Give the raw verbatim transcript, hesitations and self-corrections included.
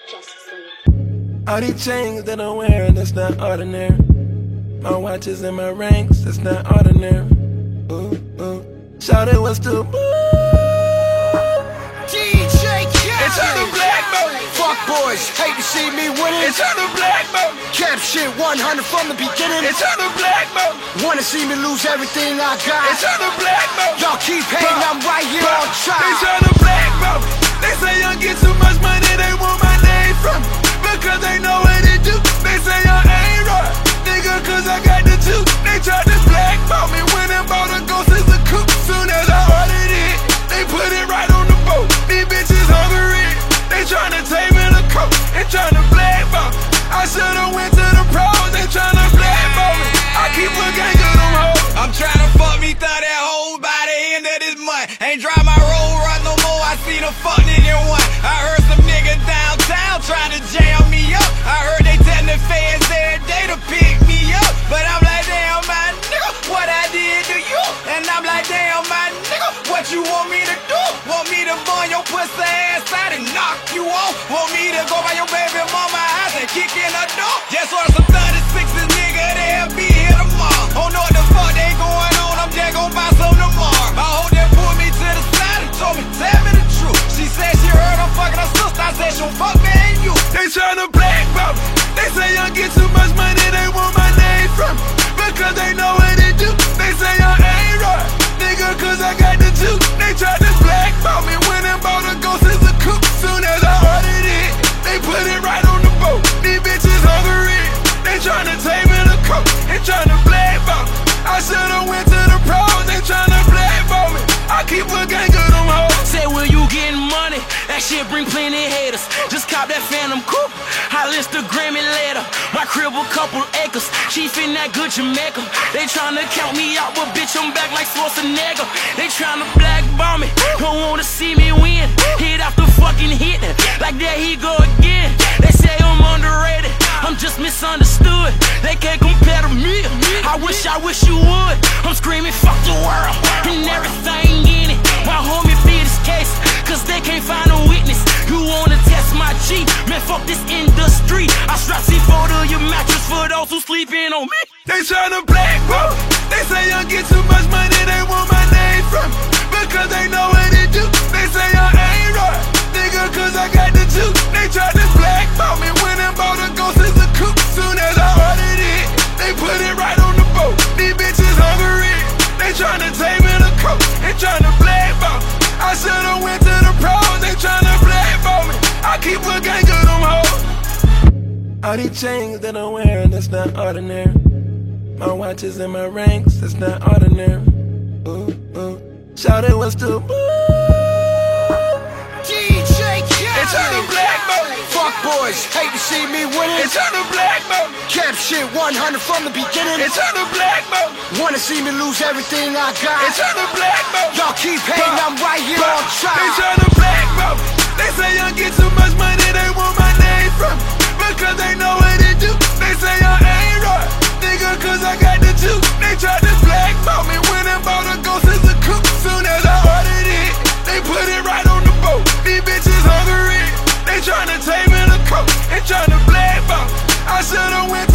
All these chains that I'm wearing, that's not ordinary. My watches and my rings, that's not ordinary. Ooh, ooh. Shawty, what's the move? D J Khaled. It's on the black mode. Fuck boys, hate to see me winning. It's on the black mode. Cap shit one hundred from the beginning. It's on the black mode. Wanna see me lose everything I got. It's on the black mode. Y'all keep hating, I'm right here on top. It's on the black mode. They say I get too much money, they want my name from me. Because they know what it do. They say I ain't right, nigga, cause I got the juice. They tried to blackball me when them bought a ghost as a coupe. Soon as I ordered it, they put it right on the boat. These bitches hungry, they tryna take me to coke and tryna blackball me. I should've went to the pros, they tryna blackball me. I keep a gang of them hoes. I'm tryna fuck me through that hole by the end of this month. Ain't drive my road run no more, I seen a fuck nigga one. I heard some nigga downtown tryna jam me up. I heard they tell the fans every day to pick me up. But I'm like, damn my nigga, what I did to you? And I'm like, damn my nigga, what you want me to do? Want me to burn your pussy ass out and knock you off? Want me to go by your baby mama house and kick in her door? Just order some thirty-sixes, nigga, they'll be here tomorrow. Don't know what the fuck they going on, I'm just gon' buy some tomorrow. I hope they pulled me to the side and told me, tell me the truth. She said she heard I'm fucking her sister, I said she'll fuck me and you. They tryna blackball me. They say I get too much money, they want my name from me. Because they know what it do. They say I ain't right, nigga, cause I got the juice. They tried to blackball me when them bought a ghost as a coupe. Soon as I ordered it, they put it right on the boat. These bitches hungry, they tryna take me to coke and tryna blackball me. I should've went to the pros, they tryna blackball me. I keep a gang of them hoes. Say, will you getting money? That shit bring plenty haters. Just cop that Phantom coupe. I Instagram it later. My crib a couple acres. Chief in that good Jamaica. They tryna count me out, but bitch, I'm back like Schwarzenegger. They tryna blackball me. Don't wanna see me win. Hit after fucking hit. Like there he go again. They say I'm underrated. I'm just misunderstood. They can't compare to me. I wish, I wish you would. I'm screaming, fuck the world and everything in it. My homie beat his case, cause they can't find a witness. You wanna test my G? Man, fuck this industry. I strap C four to your mattress for those who sleeping on me. They tryna blackball. They say I get too much money, they want my name from me. Because they know what it do. They say I ain't right, nigga, cause I got the juice. They tried to blackball me when them bought a ghost as a coupe. Soon as I ordered it, they put it right on the boat. These bitches hungry, they tryna take me to coke and tryna blackball me. I should've went to the pros, they tryna blackball me. I keep a gang of them hoes. All these chains that I'm wearing, that's not ordinary. My watches and my rings, that's not ordinary. Ooh, ooh. Shawty, what's the move? D J Khaled. It's on the black mode. Fuck boys, hate to see me winning. It's on the black mode. Cap shit one hundred from the beginning. It's on the black mode. Wanna see me lose everything I got. It's on the black mode. Y'all keep hating, I'm right here on top. They tryna blackball me. They say I get too much money, they want my name from me. Because they know what it do. They say I ain't right, nigga, cause I got the juice. They tried to blackball me when them bought a ghost as a coupe. Soon as I ordered it, they put it right on the boat. These bitches hungry, they tryna take me to coke and tryna blackball me. I should've went